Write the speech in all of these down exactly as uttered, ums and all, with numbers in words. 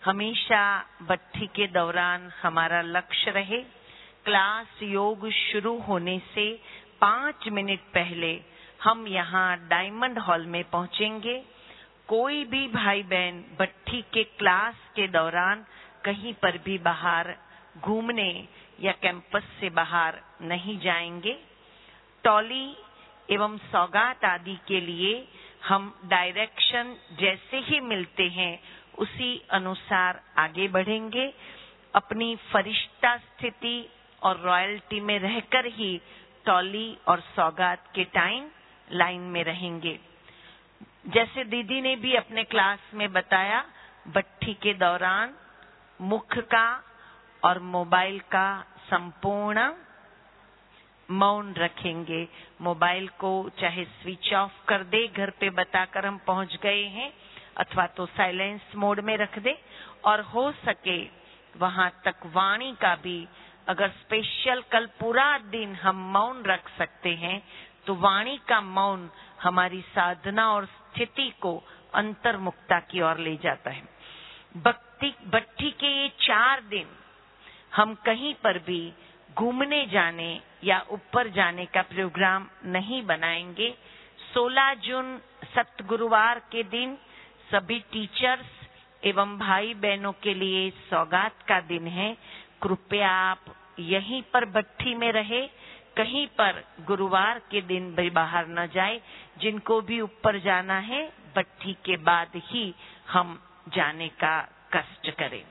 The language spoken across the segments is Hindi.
हमेशा भट्ठी के दौरान हमारा लक्ष्य रहे क्लास योग शुरू होने से पाँच मिनट पहले हम यहाँ डायमंड हॉल में पहुँचेंगे। कोई भी भाई बहन भट्ठी के क्लास के दौरान कहीं पर भी बाहर घूमने या कैंपस से बाहर नहीं जाएंगे। टॉली एवं सौगात आदि के लिए हम डायरेक्शन जैसे ही मिलते हैं उसी अनुसार आगे बढ़ेंगे। अपनी फरिश्ता स्थिति और रॉयल्टी में रहकर ही टॉली और सौगात के टाइम लाइन में रहेंगे। जैसे दीदी ने भी अपने क्लास में बताया, भट्ठी के दौरान मुख का और मोबाइल का संपूर्ण मौन रखेंगे। मोबाइल को चाहे स्विच ऑफ कर दे, घर पे बताकर हम पहुंच गए हैं, अथवा तो साइलेंस मोड में रख दे, और हो सके वहां तक वाणी का भी, अगर स्पेशल कल पूरा दिन हम मौन रख सकते हैं तो वाणी का मौन हमारी साधना और स्थिति को अंतर्मुक्ता की ओर ले जाता है। भक्ति भट्ठी के ये चार दिन हम कहीं पर भी घूमने जाने या ऊपर जाने का प्रोग्राम नहीं बनाएंगे। सोलह जून सप्तगुरुवार के दिन सभी टीचर्स एवं भाई बहनों के लिए सौगात का दिन है। कृपया आप यहीं पर भट्ठी में रहे, कहीं पर गुरुवार के दिन भी बाहर न जाए। जिनको भी ऊपर जाना है भट्ठी के बाद ही हम जाने का कष्ट करें।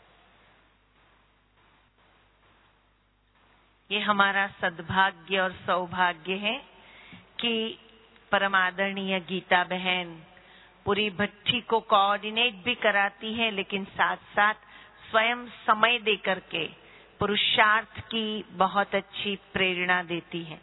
ये हमारा सद्भाग्य और सौभाग्य है कि परमादरणीय गीता बहन पूरी भट्ठी को कोऑर्डिनेट भी कराती है, लेकिन साथ साथ स्वयं समय दे करके पुरुषार्थ की बहुत अच्छी प्रेरणा देती है।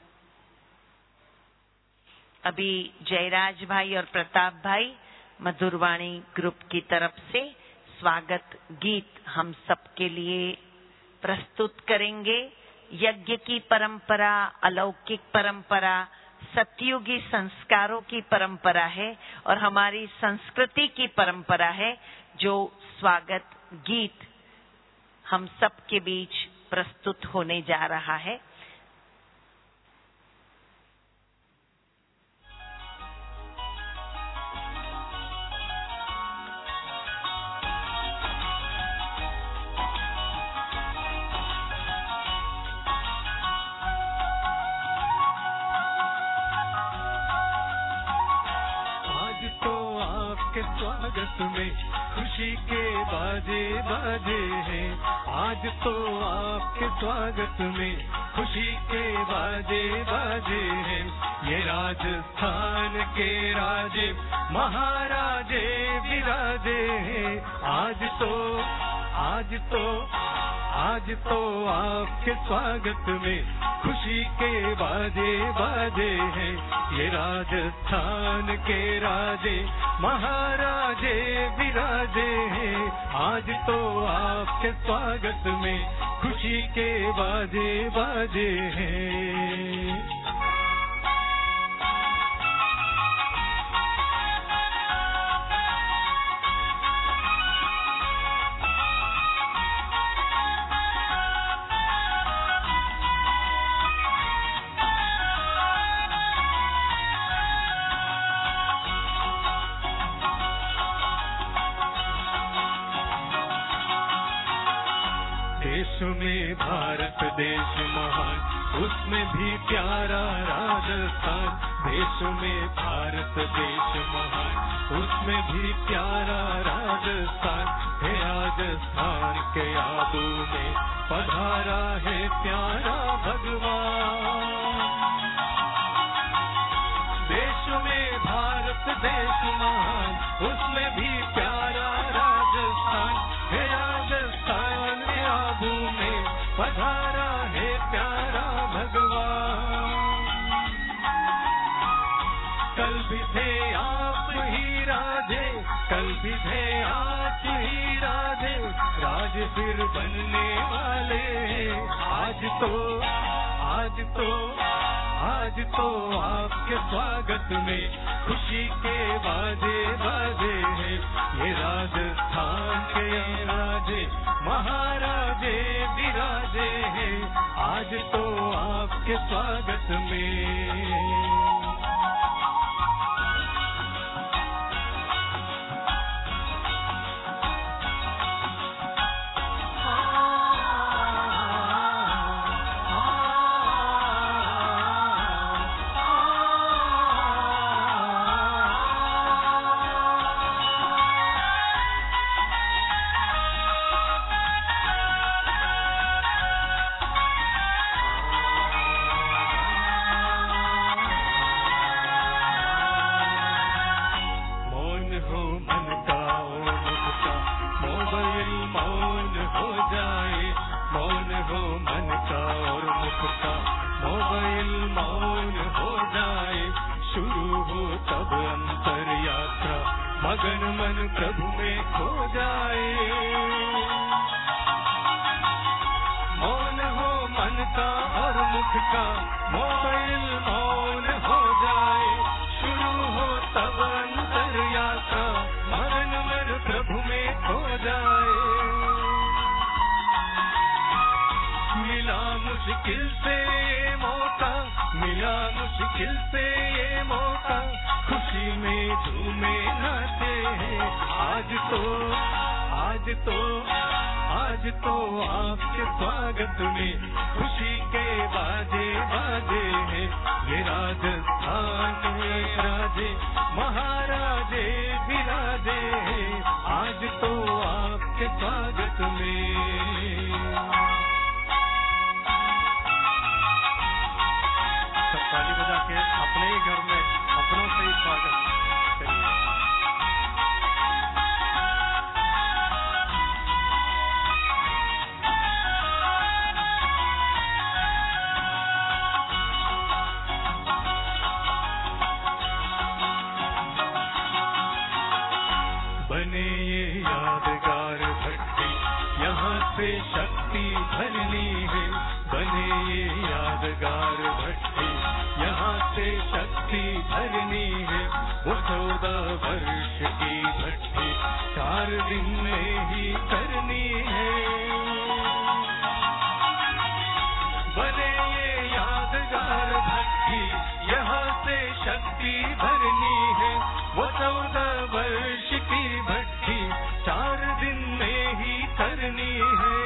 अभी जयराज भाई और प्रताप भाई मधुरवाणी ग्रुप की तरफ से स्वागत गीत हम सबके लिए प्रस्तुत करेंगे। यज्ञ की परंपरा, अलौकिक परंपरा, सतयुगी संस्कारों की परंपरा है और हमारी संस्कृति की परंपरा है, जो स्वागत गीत हम सबके बीच प्रस्तुत होने जा रहा है। स्वागत में खुशी के बाजे बाजे हैं। आज तो आपके स्वागत में खुशी के बाजे बाजे हैं। ये राजस्थान के राजे महाराजे विराजे हैं। आज तो आज तो आज तो आपके स्वागत में खुशी के बाजे बाजे हैं। ये राजस्थान के राजे महाराजे विराजे हैं। आज तो आपके स्वागत में खुशी के बाजे बाजे हैं। देश में भारत देश महान, उसमें भी प्यारा राजस्थान। देश में भारत देश महान, उसमें भी प्यारा राजस्थान है। राजस्थान के यादों में पधारा है प्यारा भगवान। देश में भारत देश महान, उसमें भी प्यारा राजस्थान है। राजस्थान के यादों में पधारा है प्यारा भगवान। कल भी थे आप ही राजे, कल भी थे आप ही राजे, राज फिर बनने वाले। आज तो आज तो आज तो आपके स्वागत में खुशी के बाजे बाजे हैं। ये राजस्थान आज तो आपके स्वागत में। मगन मन प्रभु में खो जाए, मौन हो मन का और मुख का, मोबाइल मौन हो जाए, शुरू हो तब अंतर यात्रा, मगन मन प्रभु में खो जाए। मिला मुश्किल से मौका, मिला मुश्किल से ये मौका, खुशी में झूमे नाचे हैं। आज तो आज तो आज तो आपके स्वागत में खुशी के बाजे बाजे हैं। ये राजस्थान में राजे महाराजे विराजे हैं। आज तो आपके स्वागत में। सब ताली बजा के अपने ही घर में अपनों से ही स्वागत करिए। बने ये यादगार भट्टी, यहाँ से शक्ति भरनी है। बने ये यादगार भट्टी, यहाँ से शक्ति भरनी है। वो चौदह वर्ष की भट्टी चार दिन में ही करनी है। बने ये यादगार भट्टी, यहाँ से शक्ति भरनी है। वो चौदह वर्ष की भट्टी चार दिन में ही करनी है।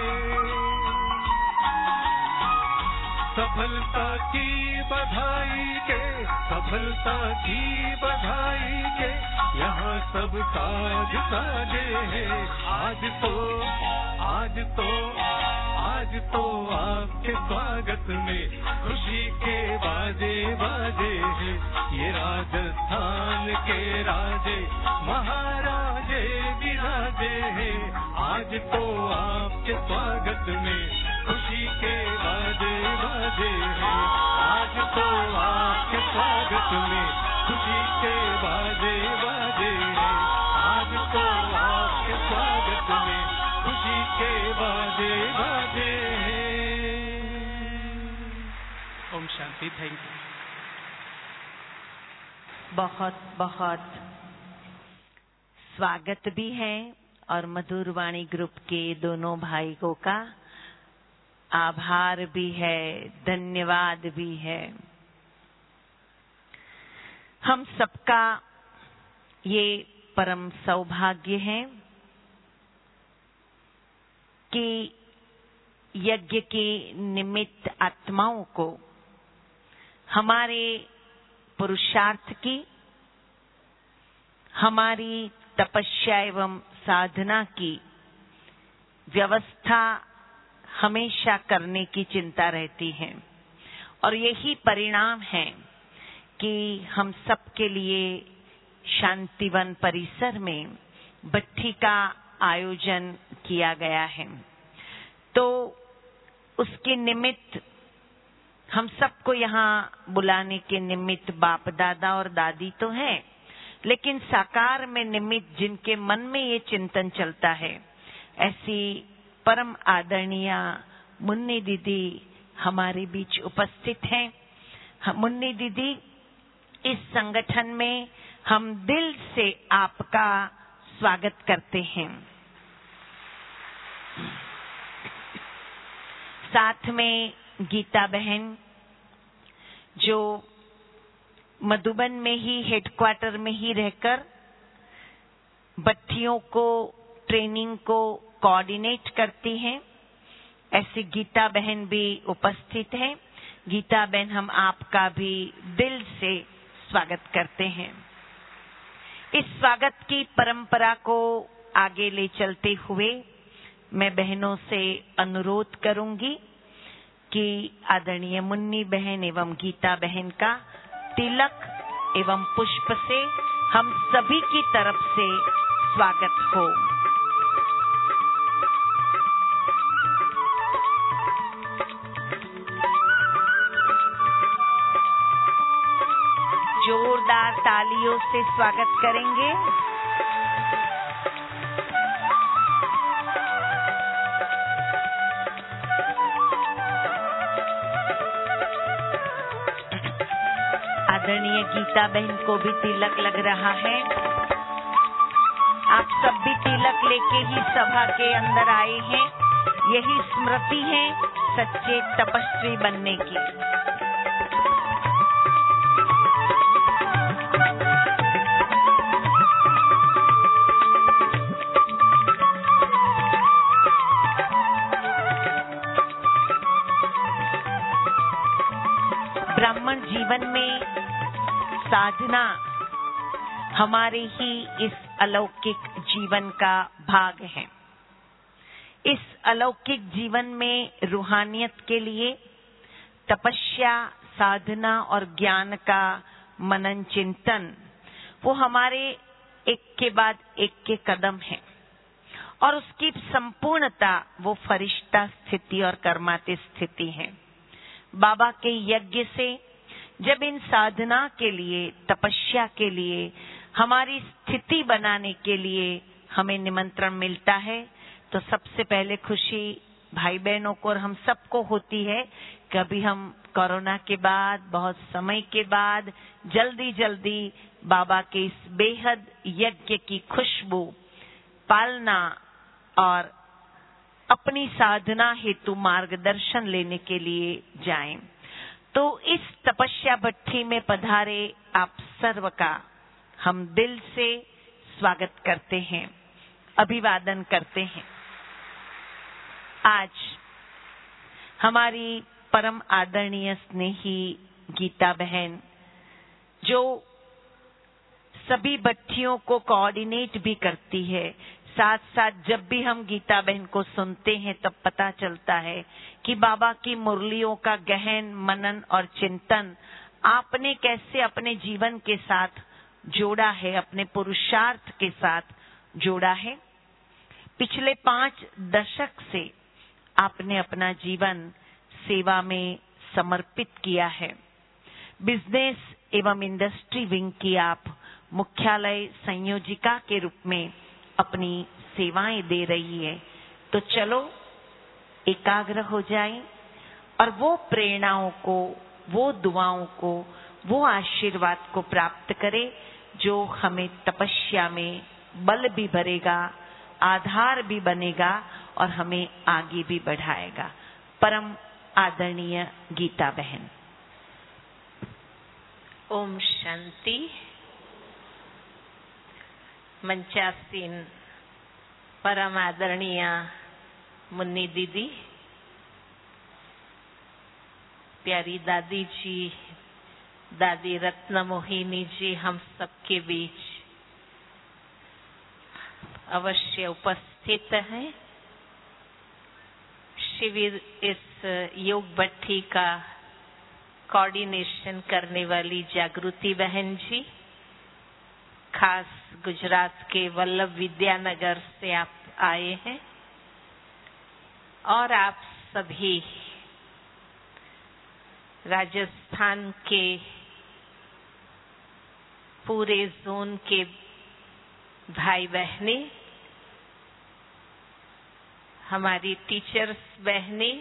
सफलता की बधाई के, सफलता की बधाई के, यहाँ सब साज साजे हैं। आज तो आज तो आज तो आपके स्वागत में खुशी के बाजे बाजे हैं। ये राजस्थान के राजे महाराजे विराजे हैं। आज तो आपके स्वागत में खुशी के बाजे बाजे हैं। आज तो आपके स्वागत में खुशी के बाजे बाजे हैं। आज तो आपके स्वागत में खुशी के बाजे बाजे हैं। ओम शांति। Thank you. बहुत बहुत स्वागत भी है और मधुर वाणी ग्रुप के दोनों भाइयों का आभार भी है, धन्यवाद भी है। हम सबका ये परम सौभाग्य है कि यज्ञ के निमित्त आत्माओं को हमारे पुरुषार्थ की, हमारी तपस्या एवं साधना की व्यवस्था हमेशा करने की चिंता रहती है। और यही परिणाम है कि हम सबके लिए शांतिवन परिसर में भट्टी का आयोजन किया गया है। तो उसके निमित्त हम सबको यहाँ बुलाने के निमित्त बाप दादा और दादी तो हैं, लेकिन साकार में निमित्त जिनके मन में ये चिंतन चलता है, ऐसी परम आदरणीय मुन्नी दीदी हमारे बीच उपस्थित हैं। मुन्नी दीदी, इस संगठन में हम दिल से आपका स्वागत करते हैं। साथ में गीता बहन जो मधुबन में ही हेडक्वार्टर में ही रहकर भट्टियों को ट्रेनिंग को कोऑर्डिनेट करती हैं, ऐसी गीता बहन भी उपस्थित हैं। गीता बहन, हम आपका भी दिल से स्वागत करते हैं। इस स्वागत की परंपरा को आगे ले चलते हुए मैं बहनों से अनुरोध करूंगी कि आदरणीय मुन्नी बहन एवं गीता बहन का तिलक एवं पुष्प से हम सभी की तरफ से स्वागत हो। जोरदार तालियों से स्वागत करेंगे। आदरणीय गीता बहन को भी तिलक लग रहा है। आप सब भी तिलक लेके ही सभा के अंदर आए हैं। यही स्मृति है सच्चे तपस्वी बनने की। ब्राह्मण जीवन में साधना हमारे ही इस अलौकिक जीवन का भाग है। इस अलौकिक जीवन में रूहानियत के लिए तपस्या, साधना और ज्ञान का मनन चिंतन वो हमारे एक के बाद एक के कदम है और उसकी संपूर्णता वो फरिश्ता स्थिति और कर्माती स्थिति है। बाबा के यज्ञ से जब इन साधना के लिए, तपस्या के लिए, हमारी स्थिति बनाने के लिए हमें निमंत्रण मिलता है तो सबसे पहले खुशी भाई बहनों को और हम सबको होती है। कभी हम कोरोना के बाद, बहुत समय के बाद जल्दी जल्दी बाबा के इस बेहद यज्ञ की खुशबू पालना और अपनी साधना हेतु मार्गदर्शन लेने के लिए जाएं। तो इस तपस्या भट्टी में पधारे आप सर्व का हम दिल से स्वागत करते हैं, अभिवादन करते हैं। आज हमारी परम आदरणीय स्नेही गीता बहन जो सभी भट्टियों को कोऑर्डिनेट भी करती है, साथ साथ जब भी हम गीता बहन को सुनते हैं तब पता चलता है कि बाबा की मुरलियों का गहन मनन और चिंतन आपने कैसे अपने जीवन के साथ जोड़ा है, अपने पुरुषार्थ के साथ जोड़ा है। पिछले पांच दशक से आपने अपना जीवन सेवा में समर्पित किया है। बिजनेस एवं इंडस्ट्री विंग की आप मुख्यालय संयोजिका के रूप में अपनी सेवाएं दे रही है। तो चलो एकाग्र हो जाएं और वो प्रेरणाओं को, वो दुआओं को, वो आशीर्वाद को प्राप्त करें जो हमें तपस्या में बल भी भरेगा, आधार भी बनेगा और हमें आगे भी बढ़ाएगा। परम आदरणीय गीता बहन। ओम शांति। मंचासीन परम आदरणीय मुन्नी दीदी, प्यारी दादी जी, दादी रत्न मोहिनी जी हम सबके बीच अवश्य उपस्थित हैं। शिविर इस योग भट्टी का कोऑर्डिनेशन करने वाली जागृति बहन जी, खास गुजरात के वल्लभ विद्यानगर से आप आए हैं और आप सभी राजस्थान के पूरे जोन के भाई बहने, हमारी टीचर्स बहने,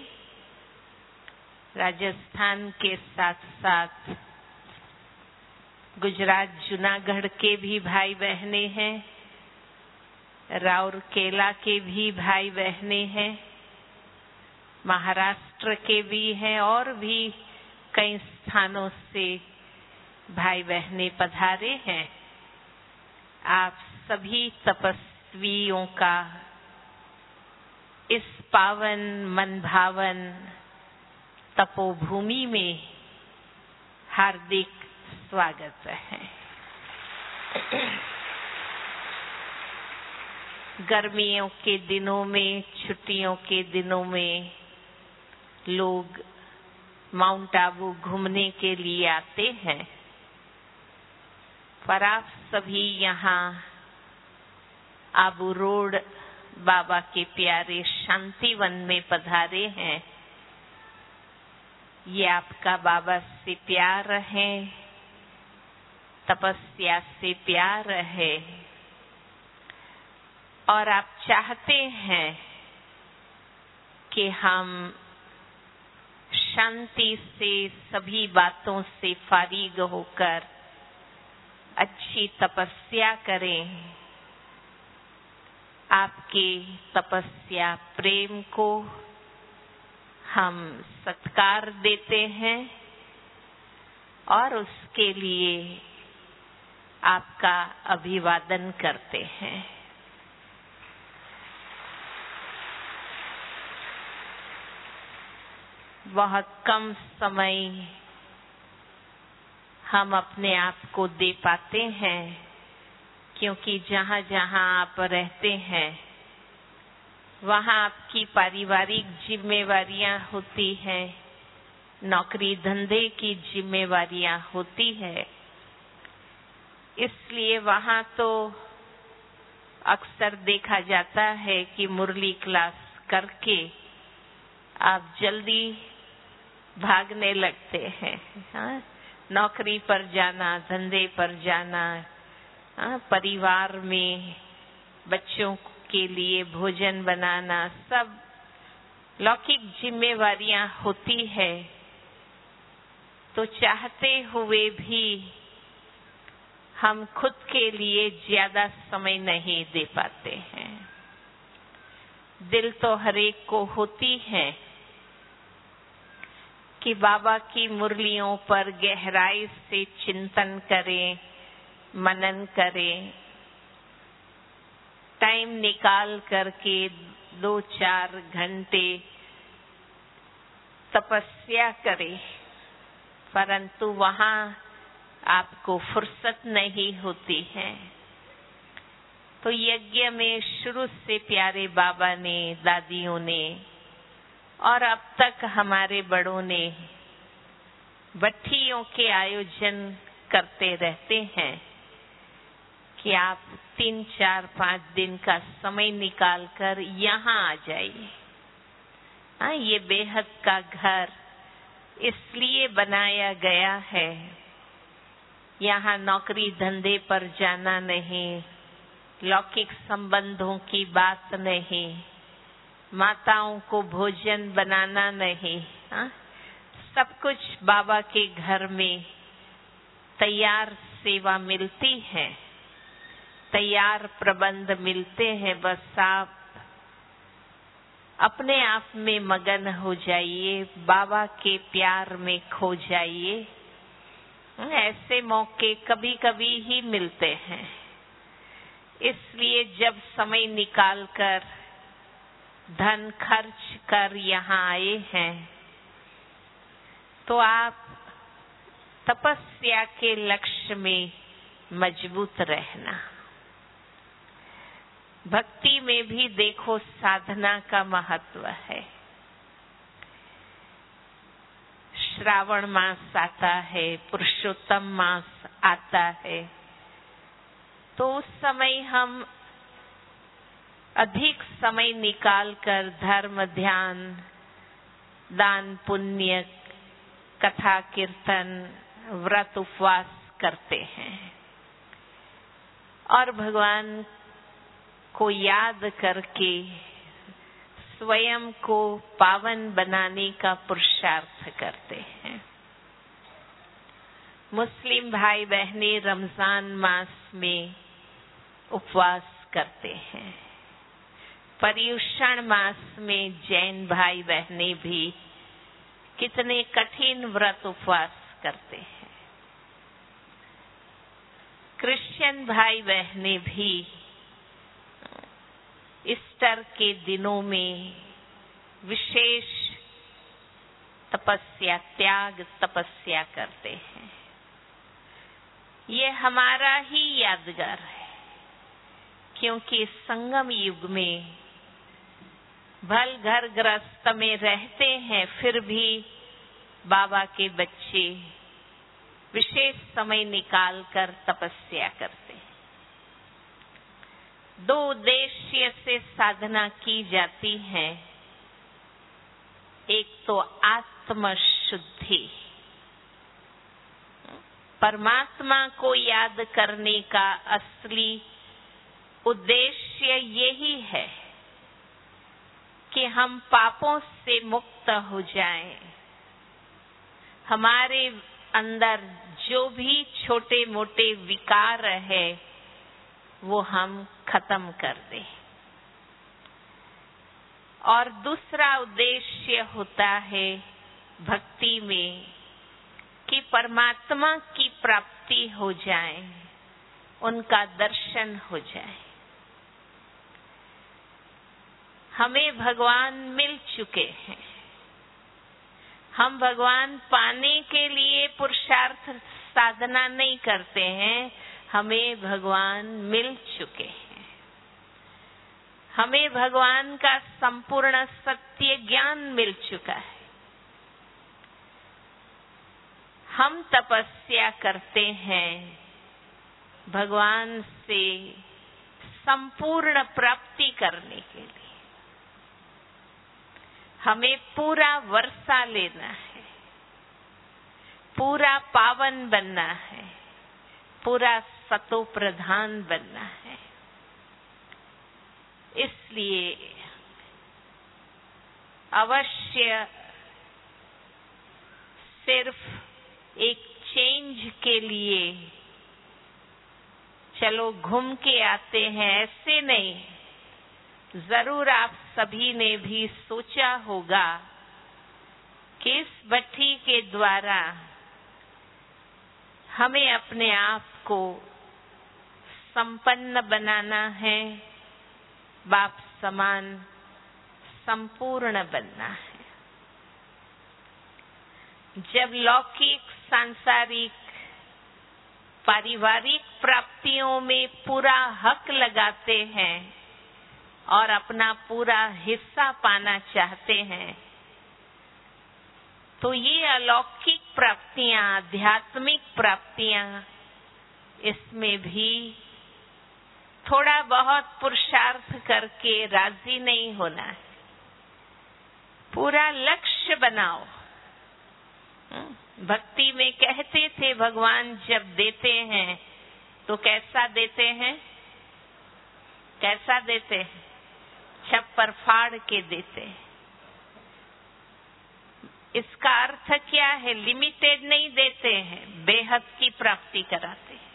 राजस्थान के साथ साथ गुजरात जूनागढ़ के भी भाई बहने हैं, राउरकेला के भी भाई बहने हैं महाराष्ट्र के भी हैं और भी कई स्थानों से भाई बहने पधारे हैं। आप सभी तपस्वियों का इस पावन मन भावन तपोभूमि में हार्दिक स्वागत है। गर्मियों के दिनों में, छुट्टियों के दिनों में लोग माउंट आबू घूमने के लिए आते हैं, पर आप सभी यहाँ आबू रोड बाबा के प्यारे शांतिवन में पधारे हैं। ये आपका बाबा से प्यार है, तपस्या से प्यार है और आप चाहते हैं कि हम शांति से सभी बातों से फारिग होकर अच्छी तपस्या करें। आपके तपस्या प्रेम को हम सत्कार देते हैं और उसके लिए आपका अभिवादन करते हैं। बहुत कम समय हम अपने आप को दे पाते हैं, क्योंकि जहाँ जहाँ आप रहते हैं वहाँ आपकी पारिवारिक जिम्मेवारियाँ होती हैं, नौकरी धंधे की जिम्मेवारियाँ होती है। इसलिए वहाँ तो अक्सर देखा जाता है कि मुरली क्लास करके आप जल्दी भागने लगते हैं। हाँ? नौकरी पर जाना, धंधे पर जाना, हाँ? परिवार में बच्चों के लिए भोजन बनाना, सब लौकिक जिम्मेवारियां होती है। तो चाहते हुए भी हम खुद के लिए ज्यादा समय नहीं दे पाते हैं। दिल तो हरेक को होती है कि बाबा की मुरलियों पर गहराई से चिंतन करें, मनन करें, टाइम निकाल करके दो चार घंटे तपस्या करें, परंतु वहाँ आपको फुर्सत नहीं होती है। तो यज्ञ में शुरू से प्यारे बाबा ने, दादियों ने और अब तक हमारे बड़ों ने भट्टियों के आयोजन करते रहते हैं कि आप तीन चार पाँच दिन का समय निकाल कर यहाँ आ जाइए। हाँ, ये बेहद का घर इसलिए बनाया गया है, यहाँ नौकरी धंधे पर जाना नहीं, लौकिक संबंधों की बात नहीं, माताओं को भोजन बनाना नहीं। हाँ? सब कुछ बाबा के घर में तैयार सेवा मिलती है, तैयार प्रबंध मिलते हैं। बस आप अपने आप में मगन हो जाइए, बाबा के प्यार में खो जाइए। ऐसे मौके कभी कभी ही मिलते हैं, इसलिए जब समय निकाल कर धन खर्च कर यहाँ आए हैं तो आप तपस्या के लक्ष्य में मजबूत रहना। भक्ति में भी देखो साधना का महत्व है। श्रावण मास आता है, पुरुषोत्तम मास आता है, तो उस समय हम अधिक समय निकाल कर धर्म, ध्यान, दान, पुण्य, कथा, कीर्तन, व्रत, उपवास करते हैं और भगवान को याद करके स्वयं को पावन बनाने का पुरुषार्थ करते हैं। मुस्लिम भाई बहनें रमजान मास में उपवास करते हैं, पर्युषण मास में जैन भाई बहनें भी कितने कठिन व्रत उपवास करते हैं। क्रिश्चियन भाई बहनें भी ईस्टर के दिनों में विशेष तपस्या, त्याग तपस्या करते हैं। ये हमारा ही यादगार है, क्योंकि संगम युग में भल घर गृहस्थ में रहते हैं, फिर भी बाबा के बच्चे विशेष समय निकालकर तपस्या करते हैं। दो उद्देश्य से साधना की जाती है। एक तो आत्म शुद्धि, परमात्मा को याद करने का असली उद्देश्य यही है कि हम पापों से मुक्त हो जाएं, हमारे अंदर जो भी छोटे मोटे विकार है वो हम खत्म कर दें। और दूसरा उद्देश्य होता है भक्ति में कि परमात्मा की प्राप्ति हो जाए, उनका दर्शन हो जाए। हमें भगवान मिल चुके हैं, हम भगवान पाने के लिए पुरुषार्थ साधना नहीं करते हैं, हमें भगवान मिल चुके हैं। हमें भगवान का संपूर्ण सत्य ज्ञान मिल चुका है। हम तपस्या करते हैं भगवान से संपूर्ण प्राप्ति करने के लिए। हमें पूरा वर्षा लेना है, पूरा पावन बनना है, पूरा सतो प्रधान बनना है। इसलिए अवश्य सिर्फ एक चेंज के लिए चलो घूम के आते हैं, ऐसे नहीं। जरूर आप सभी ने भी सोचा होगा कि इस भट्टी के द्वारा हमें अपने आप को संपन्न बनाना है, बाप समान संपूर्ण बनना है। जब लौकिक, सांसारिक, पारिवारिक प्राप्तियों में पूरा हक लगाते हैं और अपना पूरा हिस्सा पाना चाहते हैं, तो ये अलौकिक प्राप्तियां, आध्यात्मिक प्राप्तियां, इसमें भी थोड़ा बहुत पुरुषार्थ करके राजी नहीं होना है। पूरा लक्ष्य बनाओ। भक्ति में कहते थे भगवान जब देते हैं तो कैसा देते हैं? कैसा देते हैं? छप्पर फाड़ के देते हैं। इसका अर्थ क्या है? लिमिटेड नहीं देते हैं, बेहद की प्राप्ति कराते हैं।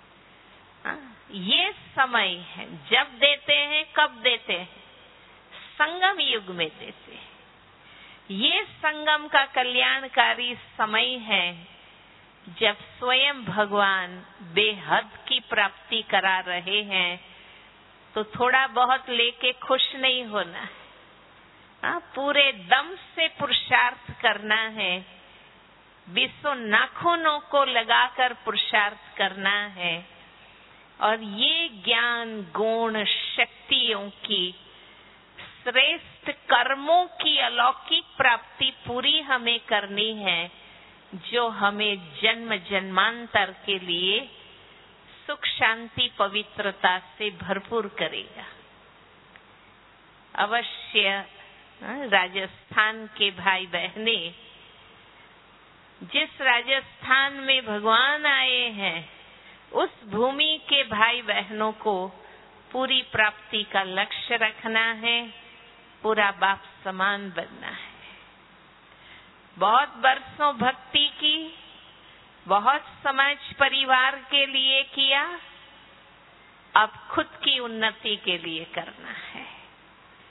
ये समय है जब देते हैं। कब देते हैं? संगम युग में देते हैं। ये संगम का कल्याणकारी समय है जब स्वयं भगवान बेहद की प्राप्ति करा रहे हैं, तो थोड़ा बहुत लेके खुश नहीं होना है। हाँ, पूरे दम से पुरुषार्थ करना है, बीसों नाखूनों को लगाकर पुरुषार्थ करना है। और ये ज्ञान, गुण, शक्तियों की, श्रेष्ठ कर्मों की अलौकिक प्राप्ति पूरी हमें करनी है, जो हमें जन्म जन्मांतर के लिए सुख, शांति, पवित्रता से भरपूर करेगा। अवश्य राजस्थान के भाई बहने, जिस राजस्थान में भगवान आए हैं, उस भूमि के भाई बहनों को पूरी प्राप्ति का लक्ष्य रखना है, पूरा बाप समान बनना है। बहुत बरसों भक्ति की, बहुत समाज परिवार के लिए किया, अब खुद की उन्नति के लिए करना है।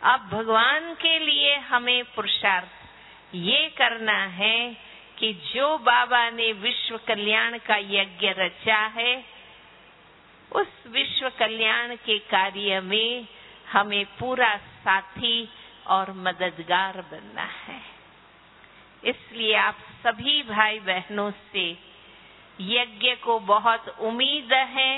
अब भगवान के लिए हमें पुरुषार्थ ये करना है कि जो बाबा ने विश्व कल्याण का यज्ञ रचा है, उस विश्व कल्याण के कार्य में हमें पूरा साथी और मददगार बनना है। इसलिए आप सभी भाई बहनों से यज्ञ को बहुत उम्मीद है,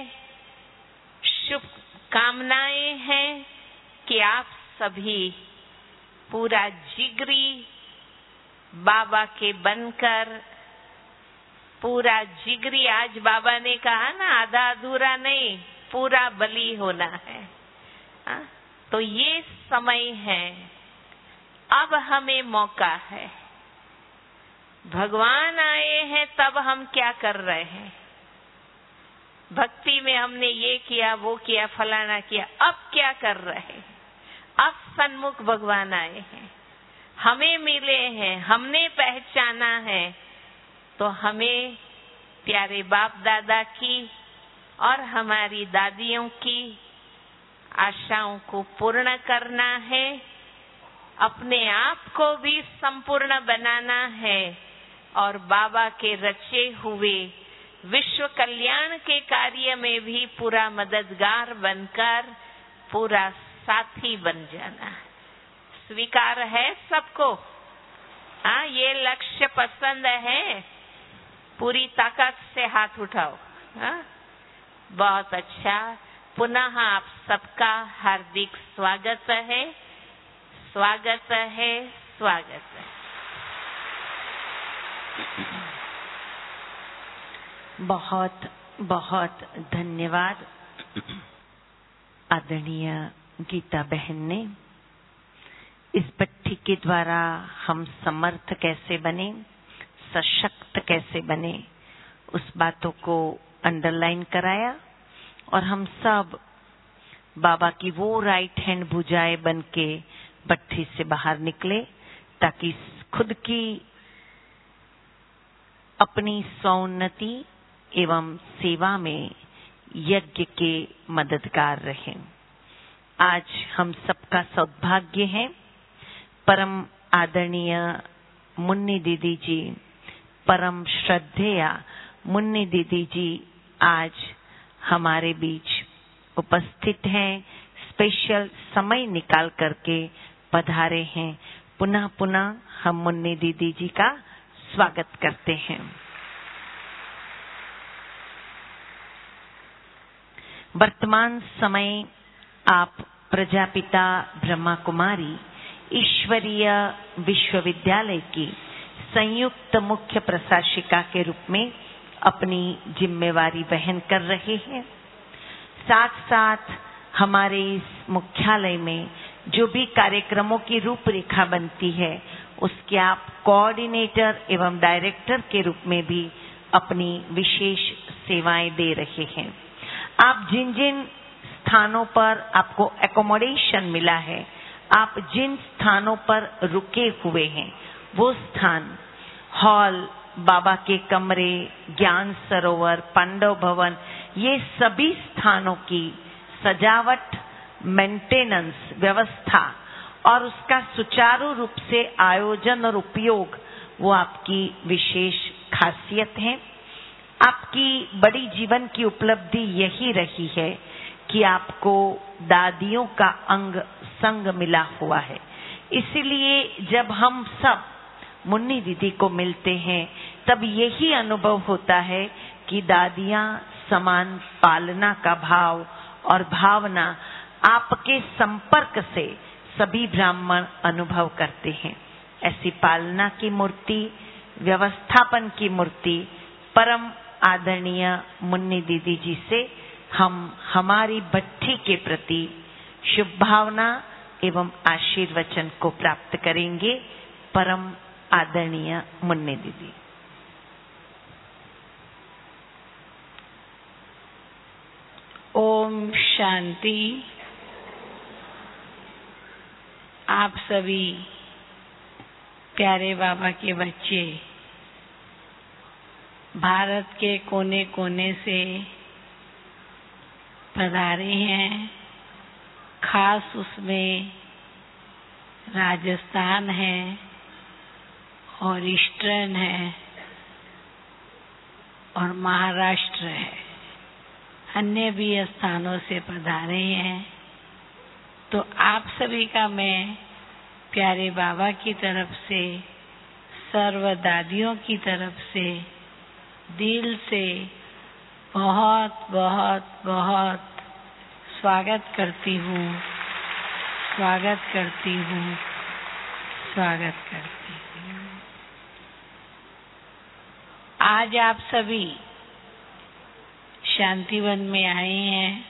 शुभकामनाएं हैं कि आप सभी पूरा जिगरी बाबा के बनकर, पूरा जिगरी, आज बाबा ने कहा ना आधा अधूरा नहीं, पूरा बलि होना है। आ? तो ये समय है, अब हमें मौका है। भगवान आए हैं तब हम क्या कर रहे हैं? भक्ति में हमने ये किया, वो किया, फलाना किया, अब क्या कर रहे हैं? अब सन्मुख भगवान आए हैं, हमें मिले हैं, हमने पहचाना है, तो हमें प्यारे बाप दादा की और हमारी दादियों की आशाओं को पूर्ण करना है, अपने आप को भी संपूर्ण बनाना है और बाबा के रचे हुए विश्व कल्याण के कार्य में भी पूरा मददगार बनकर पूरा साथी बन जाना है। स्वीकार है सबको? हाँ, ये लक्ष्य पसंद है? पूरी ताकत से हाथ उठाओ। हाँ, बहुत अच्छा। पुनः आप सबका हार्दिक स्वागत है, स्वागत है, स्वागत है। बहुत बहुत धन्यवाद आदरणीय गीता बहन ने। इस भट्ठी के द्वारा हम समर्थ कैसे बने, सशक्त कैसे बने, उस बातों को अंडरलाइन कराया और हम सब बाबा की वो राइट हैंड भुजाएं बन के भट्ठी से बाहर निकले, ताकि खुद की अपनी सौन्नति एवं सेवा में यज्ञ के मददगार रहें। आज हम सबका सौभाग्य है, परम आदरणीय मुन्नी दीदी जी, परम श्रद्धेया मुन्नी दीदी जी आज हमारे बीच उपस्थित हैं, स्पेशल समय निकाल करके पधारे हैं। पुनः पुनः हम मुन्नी दीदी जी का स्वागत करते हैं। वर्तमान समय आप प्रजापिता ब्रह्मा कुमारी ईश्वरीय विश्वविद्यालय की संयुक्त मुख्य प्रशासिका के रूप में अपनी जिम्मेवारी वहन कर रहे हैं। साथ साथ हमारे इस मुख्यालय में जो भी कार्यक्रमों की रूपरेखा बनती है, उसके आप कोऑर्डिनेटर एवं डायरेक्टर के रूप में भी अपनी विशेष सेवाएं दे रहे हैं। आप जिन जिन स्थानों पर आपको एकोमोडेशन मिला है, आप जिन स्थानों पर रुके हुए हैं, वो स्थान हॉल, बाबा के कमरे, ज्ञान सरोवर, पांडव भवन, ये सभी स्थानों की सजावट, मेंटेनेंस, व्यवस्था और उसका सुचारू रूप से आयोजन और उपयोग, वो आपकी विशेष खासियत है। आपकी बड़ी जीवन की उपलब्धि यही रही है कि आपको दादियों का अंग संग मिला हुआ है। इसीलिए जब हम सब मुन्नी दीदी को मिलते हैं, तब यही अनुभव होता है कि दादियां समान पालना का भाव और भावना आपके संपर्क से सभी ब्राह्मण अनुभव करते हैं। ऐसी पालना की मूर्ति, व्यवस्थापन की मूर्ति परम आदरणीय मुन्नी दीदी जी से हम हमारी भट्ठी के प्रति शुभ भावना एवं आशीर्वचन को प्राप्त करेंगे। परम आदरणीय मुन्नी दीदी। ओम शांति। आप सभी प्यारे बाबा के बच्चे भारत के कोने कोने से पधारे हैं, खास उसमें राजस्थान है और ईस्टर्न है और महाराष्ट्र है, अन्य भी स्थानों से पधारे हैं। तो आप सभी का मैं प्यारे बाबा की तरफ से, सर्व दादियों की तरफ से दिल से बहुत बहुत बहुत स्वागत करती हूँ, स्वागत करती हूँ, स्वागत करती हूँ। आज आप सभी शांतिवन में आए हैं,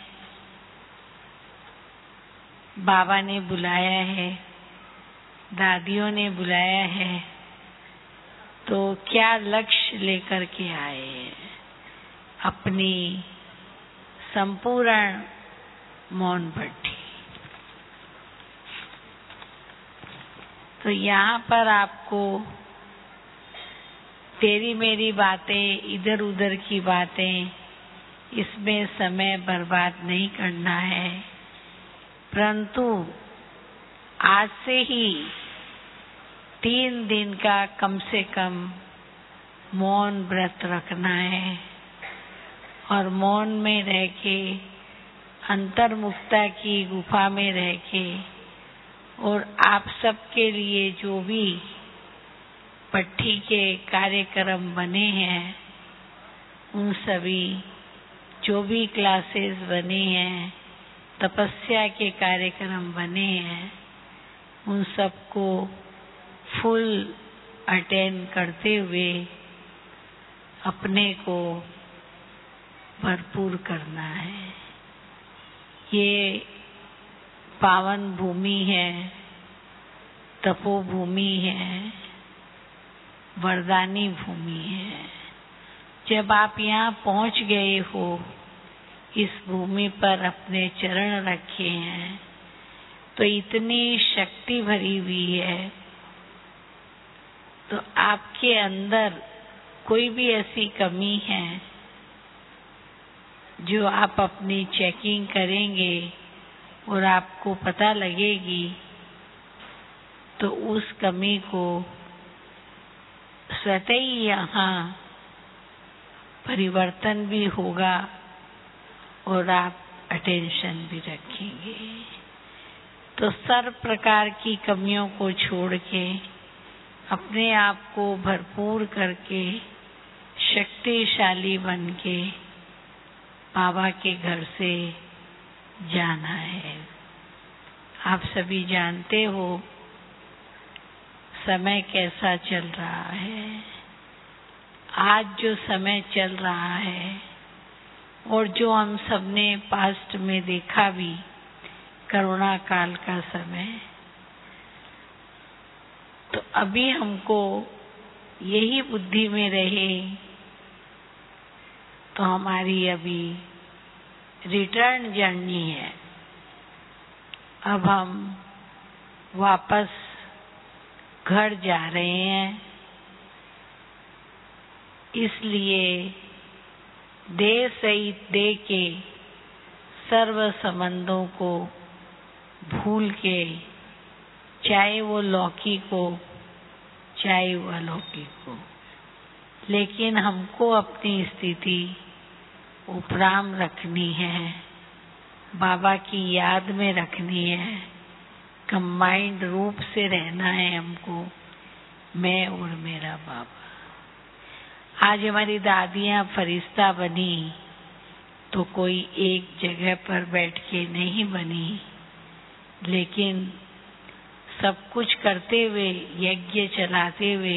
बाबा ने बुलाया है, दादियों ने बुलाया है, तो क्या लक्ष्य लेकर के आए हैं? अपनी संपूर्ण मौन भट्टी। तो यहाँ पर आपको तेरी मेरी बातें, इधर उधर की बातें, इसमें समय बर्बाद नहीं करना है, परंतु आज से ही तीन दिन का कम से कम मौन व्रत रखना है और मौन में रह के, अंतर्मुखता की गुफा में रह के, और आप सबके लिए जो भी पट्टी के कार्यक्रम बने हैं, उन सभी जो भी क्लासेस बने हैं, तपस्या के कार्यक्रम बने हैं, उन सबको फुल अटेंड करते हुए अपने को भरपूर करना है। ये पावन भूमि है, तपोभूमि है, वरदानी भूमि है। जब आप यहाँ पहुँच गए हो, इस भूमि पर अपने चरण रखे हैं, तो इतनी शक्ति भरी हुई है, तो आपके अंदर कोई भी ऐसी कमी है जो आप अपनी चेकिंग करेंगे और आपको पता लगेगी, तो उस कमी को स्वतः ही यहाँ परिवर्तन भी होगा और आप अटेंशन भी रखेंगे। तो सर्व प्रकार की कमियों को छोड़ के अपने आप को भरपूर करके शक्तिशाली बन के बाबा के घर से जाना है। आप सभी जानते हो समय कैसा चल रहा है। आज जो समय चल रहा है और जो हम सबने पास्ट में देखा भी, कोरोना काल का समय, तो अभी हमको यही बुद्धि में रहे तो हमारी अभी रिटर्न जर्नी है। अब हम वापस घर जा रहे हैं, इसलिए देह सहित देह के सर्व संबंधों को भूल के, चाहे वो लौकिक हो चाहे वो अलौकिक हो, लेकिन हमको अपनी स्थिति उपराम रखनी है, बाबा की याद में रखनी है, कंबाइंड रूप से रहना है हमको, मैं और मेरा बाबा। आज हमारी दादियाँ फरिश्ता बनी तो कोई एक जगह पर बैठ के नहीं बनी, लेकिन सब कुछ करते हुए, यज्ञ चलाते हुए,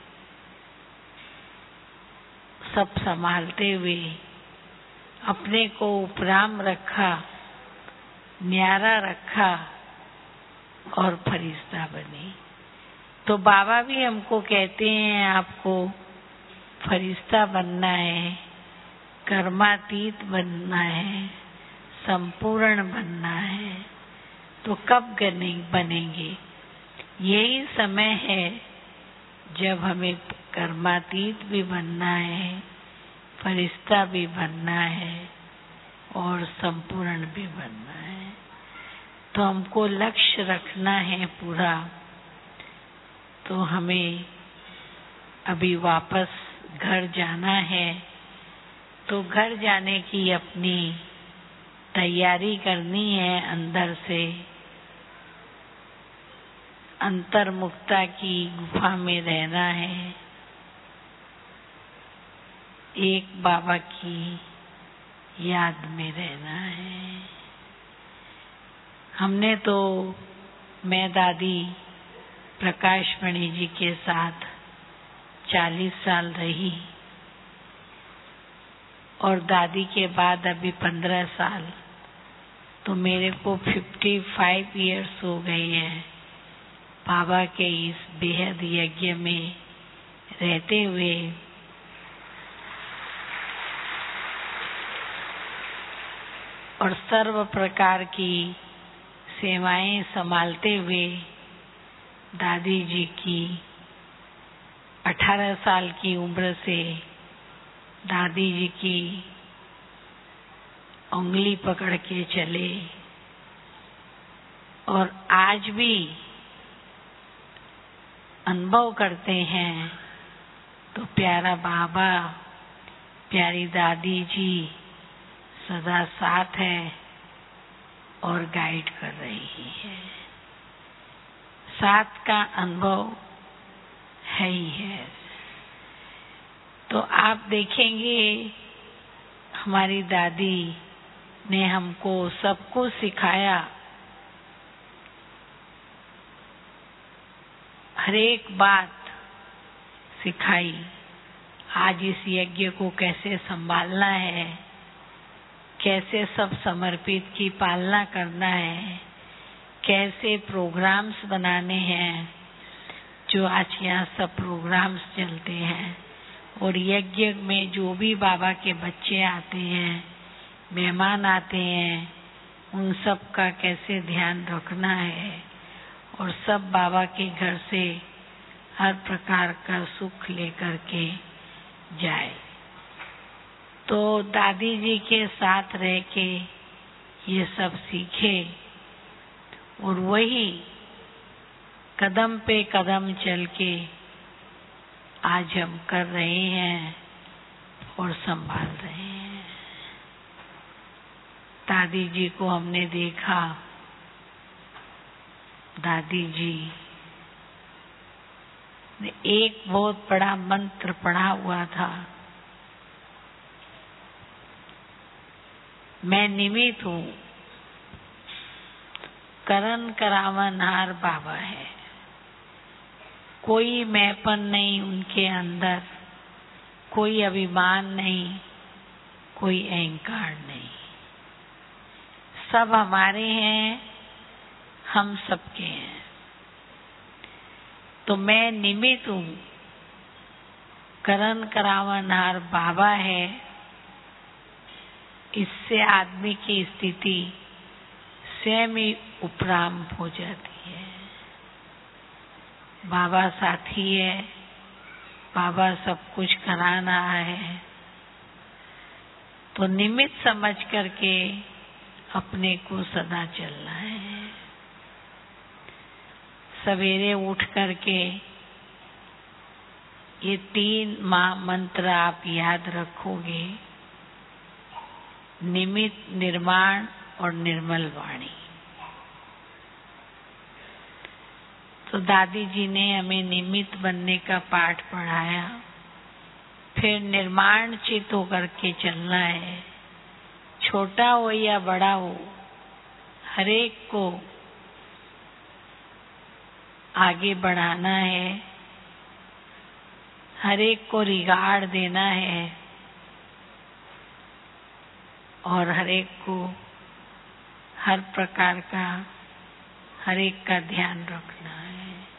सब संभालते हुए अपने को उपराम रखा, न्यारा रखा और फरिश्ता बनी। तो बाबा भी हमको कहते हैं आपको फरिश्ता बनना है, कर्मातीत बनना है, संपूर्ण बनना है। तो कब बनेंगे? यही समय है जब हमें कर्मातीत भी बनना है, फरिश्ता भी बनना है और संपूर्ण भी बनना है। तो हमको लक्ष्य रखना है पूरा। तो हमें अभी वापस घर जाना है, तो घर जाने की अपनी तैयारी करनी है। अंदर से अंतर्मुखता की गुफा में रहना है, एक बाबा की याद में रहना है। हमने तो मैं दादी प्रकाश मणि जी के साथ चालीस साल रही और दादी के बाद अभी पंद्रह साल, तो मेरे को फिफ्टी फाइव इयर्स हो गए हैं बाबा के इस बेहद यज्ञ में रहते हुए। और सर्व प्रकार की सेवाएं संभालते हुए दादी जी की अठारह साल की उम्र से दादी जी की उंगली पकड़ के चले और आज भी अनुभव करते हैं। तो प्यारा बाबा, प्यारी दादी जी सदा साथ है और गाइड कर रही है। साथ का अनुभव है ही है। तो आप देखेंगे हमारी दादी ने हमको सब कुछ सिखाया। हर एक बात सिखाई। आज इस यज्ञ को कैसे संभालना है, कैसे सब समर्पित की पालना करना है, कैसे प्रोग्राम्स बनाने हैं, जो आज यहाँ सब प्रोग्राम्स चलते हैं। और यज्ञ में जो भी बाबा के बच्चे आते हैं, मेहमान आते हैं, उन सब का कैसे ध्यान रखना है और सब बाबा के घर से हर प्रकार का सुख लेकर के जाए। तो दादी जी के साथ रह के ये सब सीखे और वही कदम पे कदम चल के आज हम कर रहे हैं और संभाल रहे हैं। दादी जी को हमने देखा, दादी जी ने एक बहुत बड़ा मंत्र पढ़ा हुआ था, मैं निमित्त हूँ, करन करावनहार बाबा है। कोई मैंपन नहीं उनके अंदर, कोई अभिमान नहीं, कोई अहंकार नहीं। सब हमारे हैं, हम सबके हैं। तो मैं निमित्त हूँ, करन करावनहार बाबा है। इससे आदमी की स्थिति स्वयं ही उपराम हो जाती है। बाबा साथी है, बाबा सब कुछ करा रहा है। तो निमित्त समझ करके अपने को सदा चलना है। सवेरे उठ करके ये तीन महामंत्र आप याद रखोगे, निमित्त, निर्माण और निर्मल वाणी। तो दादी जी ने हमें निमित्त बनने का पाठ पढ़ाया, फिर निर्माण चित होकर के चलना है। छोटा हो या बड़ा हो, हर एक को आगे बढ़ाना है, हर एक को रिगार्ड देना है और हर एक को हर प्रकार का, हर एक का ध्यान रखना है।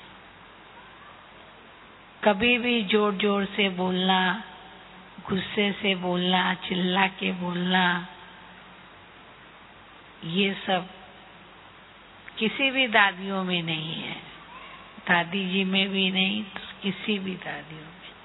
कभी भी जोर जोर से बोलना, गुस्से से बोलना, चिल्ला के बोलना, ये सब किसी भी दादियों में नहीं है। दादी जी में भी नहीं, तो किसी भी दादियों में नहीं।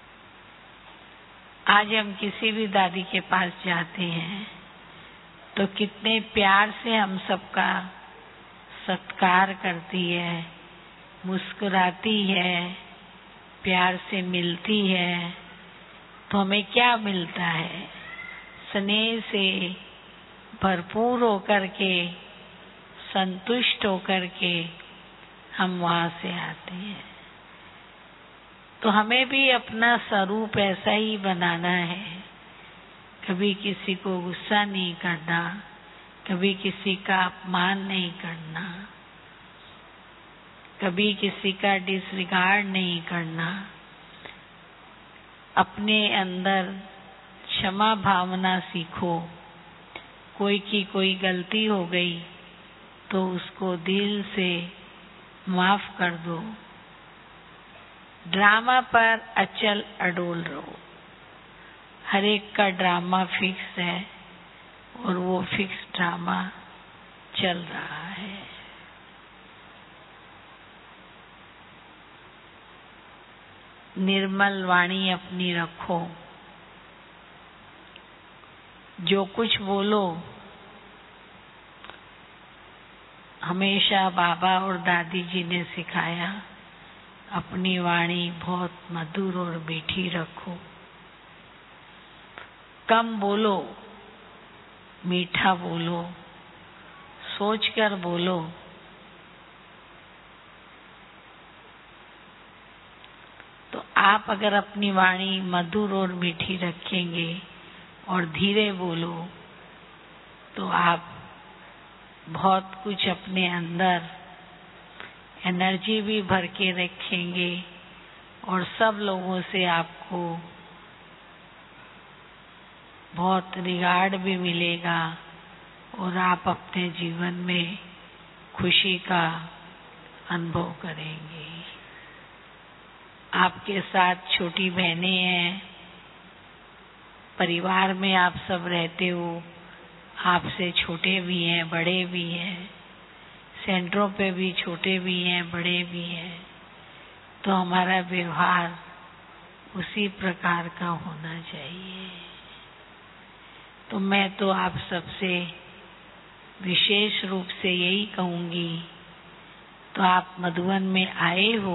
आज हम किसी भी दादी के पास जाते हैं तो कितने प्यार से हम सबका सत्कार करती है, मुस्कुराती है, प्यार से मिलती है, तो हमें क्या मिलता है? स्नेह से भरपूर होकर के, संतुष्ट होकर के हम वहाँ से आते हैं। तो हमें भी अपना स्वरूप ऐसा ही बनाना है। कभी किसी को गुस्सा नहीं करना, कभी किसी का अपमान नहीं करना, कभी किसी का डिसरिगार्ड नहीं करना। अपने अंदर क्षमा भावना सीखो। कोई की कोई गलती हो गई तो उसको दिल से माफ कर दो। ड्रामा पर अचल अडोल रहो। हर एक का ड्रामा फिक्स है और वो फिक्स ड्रामा चल रहा है। निर्मल वाणी अपनी रखो। जो कुछ बोलो, हमेशा बाबा और दादी जी ने सिखाया, अपनी वाणी बहुत मधुर और मीठी रखो। कम बोलो, मीठा बोलो, सोचकर बोलो। तो आप अगर अपनी वाणी मधुर और मीठी रखेंगे और धीरे बोलो तो आप बहुत कुछ अपने अंदर एनर्जी भी भर के रखेंगे और सब लोगों से आपको बहुत रिगार्ड भी मिलेगा और आप अपने जीवन में खुशी का अनुभव करेंगे। आपके साथ छोटी बहनें हैं, परिवार में आप सब रहते हो, आपसे छोटे भी हैं, बड़े भी हैं, सेंटरों पे भी छोटे भी हैं, बड़े भी हैं, तो हमारा व्यवहार उसी प्रकार का होना चाहिए। तो मैं तो आप सबसे विशेष रूप से यही कहूँगी, तो आप मधुबन में आए हो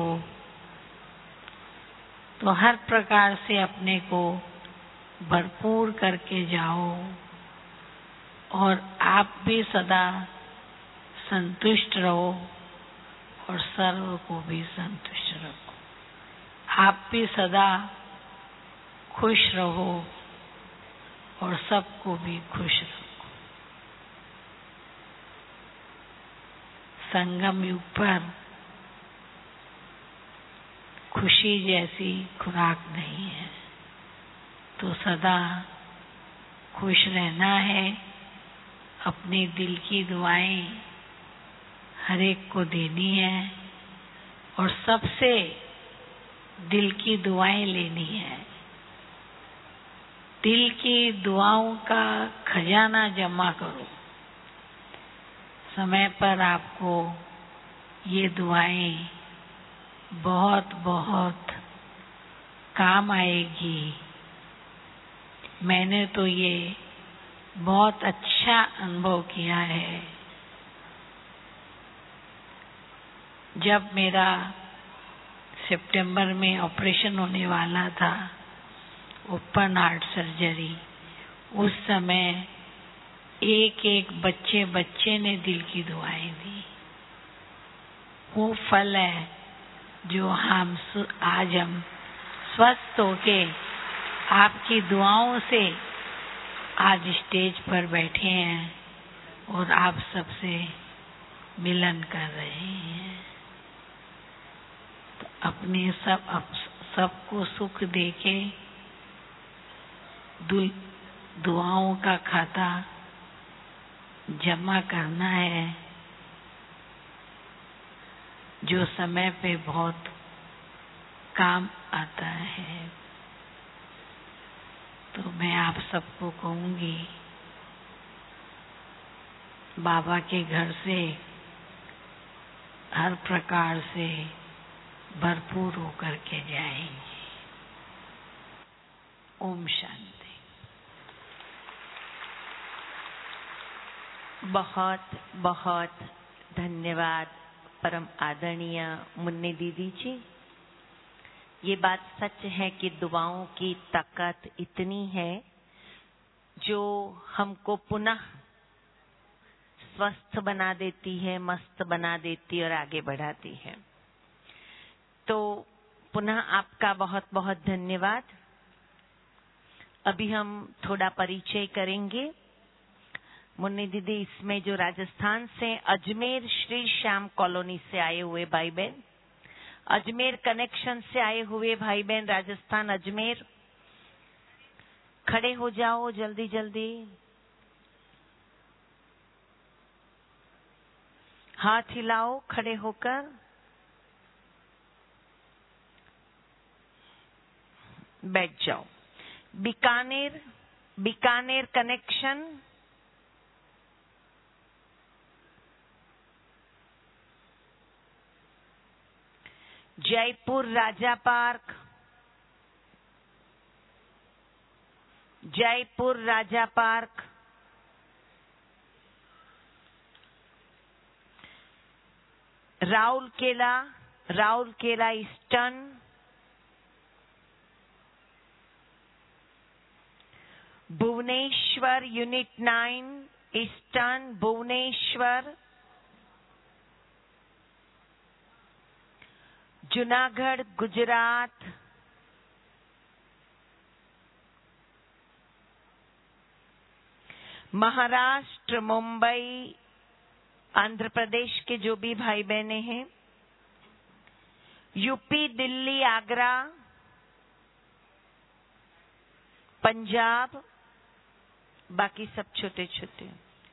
तो हर प्रकार से अपने को भरपूर करके जाओ और आप भी सदा संतुष्ट रहो और सर्व को भी संतुष्ट रखो। आप भी सदा खुश रहो और सबको भी खुश रखो। संगम युग पर खुशी जैसी खुराक नहीं है, तो सदा खुश रहना है। अपने दिल की दुआएं हर एक को देनी है और सबसे दिल की दुआएं लेनी है। दिल की दुआओं का खजाना जमा करो। समय पर आपको ये दुआएं बहुत बहुत काम आएगी। मैंने तो ये बहुत अच्छा अनुभव किया है। जब मेरा सितंबर में ऑपरेशन होने वाला था, ओपन हार्ट सर्जरी, उस समय एक एक बच्चे बच्चे ने दिल की दुआएं दी। वो फल है जो हम आज हम स्वस्थ होके आपकी दुआओं से आज स्टेज पर बैठे हैं और आप सबसे मिलन कर रहे हैं। तो अपने सब सबको सुख देके दुआओं का खाता जमा करना है, जो समय पे बहुत काम आता है। तो मैं आप सबको कहूँगी, बाबा के घर से हर प्रकार से भरपूर होकर के जाएंगे। ओम शांति। बहुत बहुत धन्यवाद परम आदरणीय मुन्नी दीदी जी। ये बात सच है कि दुआओं की ताकत इतनी है जो हमको पुनः स्वस्थ बना देती है, मस्त बना देती और आगे बढ़ाती है। तो पुनः आपका बहुत बहुत धन्यवाद। अभी हम थोड़ा परिचय करेंगे। मुन्नी दीदी, इसमें जो राजस्थान से अजमेर श्री श्याम कॉलोनी से आए हुए भाई बहन, अजमेर कनेक्शन से आए हुए भाई बहन, राजस्थान अजमेर, खड़े हो जाओ जल्दी जल्दी, हाथ हिलाओ खड़े होकर। बैठ जाओ। Bikaner, Bikaner connection, Jaipur Raja park, Jaipur Raja park, Rourkela, Rourkela eastern, Bhubaneswar unit nine eastern, Bhubaneswar, Junagadh Gujarat, Maharashtra Mumbai, Andhra Pradesh के जो भी भाई बहने हैं, यूपी दिल्ली आगरा, पंजाब, बाकी सब छोटे छोटे।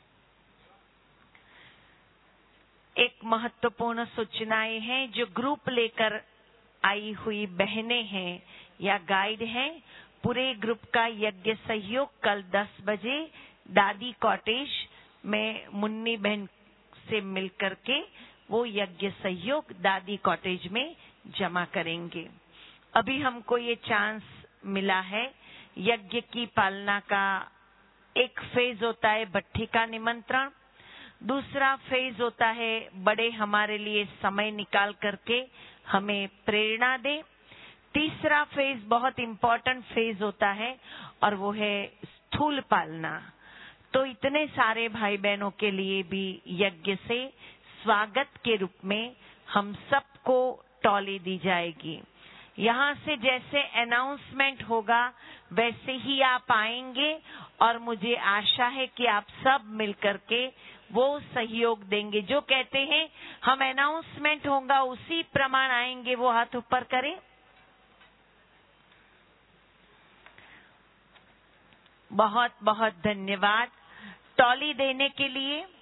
एक महत्वपूर्ण सूचनाएं हैं जो ग्रुप लेकर आई हुई बहनें हैं या गाइड हैं। पूरे ग्रुप का यज्ञ सहयोग कल दस बजे दादी कॉटेज में मुन्नी बहन से मिलकर के वो यज्ञ सहयोग दादी कॉटेज में जमा करेंगे। अभी हमको ये चांस मिला है। यज्ञ की पालना का एक फेज होता है भट्ठी का निमंत्रण, दूसरा फेज होता है बड़े हमारे लिए समय निकाल करके हमें प्रेरणा दे, तीसरा फेज बहुत इंपॉर्टेंट फेज होता है और वो है स्थूल पालना। तो इतने सारे भाई बहनों के लिए भी यज्ञ से स्वागत के रूप में हम सबको टॉली दी जाएगी। यहाँ से जैसे अनाउंसमेंट होगा वैसे ही आप आएंगे और मुझे आशा है कि आप सब मिलकर के वो सहयोग देंगे। जो कहते हैं हम अनाउंसमेंट होगा उसी प्रमाण आएंगे, वो हाथ ऊपर करें। बहुत बहुत धन्यवाद टॉली देने के लिए।